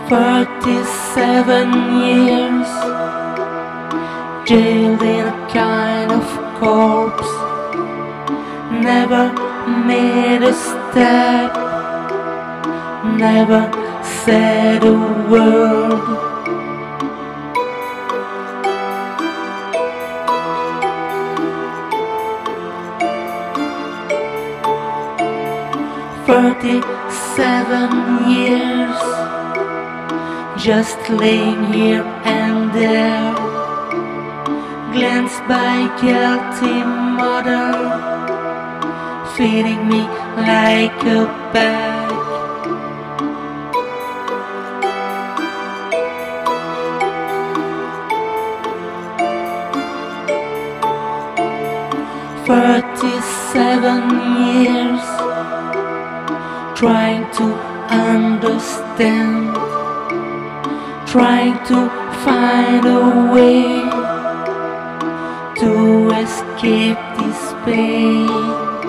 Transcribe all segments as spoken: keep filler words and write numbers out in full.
Thirty-seven years, jailed in a kind of corpse. Never made a step, never said a word. Thirty-seven years, just laying here and there, glanced by guilty mother, feeding me like a bag. Thirty-seven years, trying to understand, trying to find a way to escape this pain.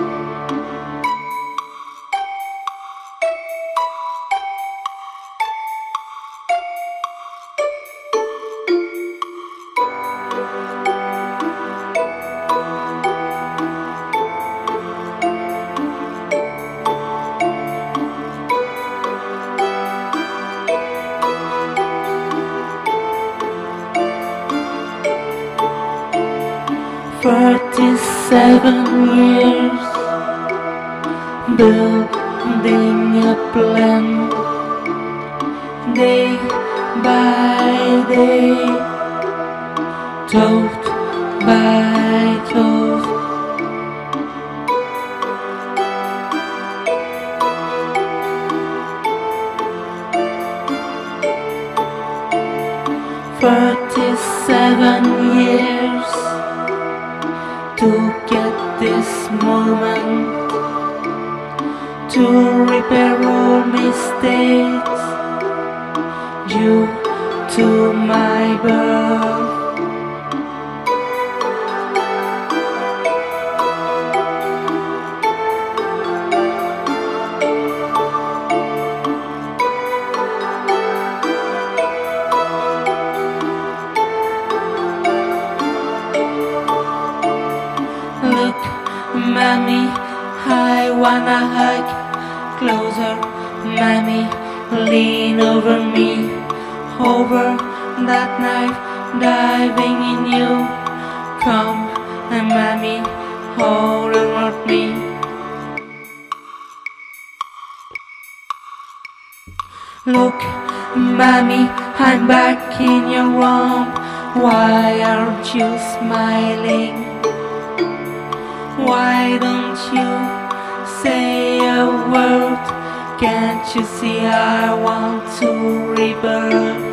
Thirty-seven years, building a plan, day by day, thought by thought. Thirty-seven years to get this moment, to repair all mistakes due to my birth. Look, mommy, I wanna hug closer. Mommy, lean over me, over that knife diving in you. Come, and mommy, hold around me. Look, mommy, I'm back in your arm. Why aren't you smiling? Why don't you say a word? Can't you see I want to rebirth?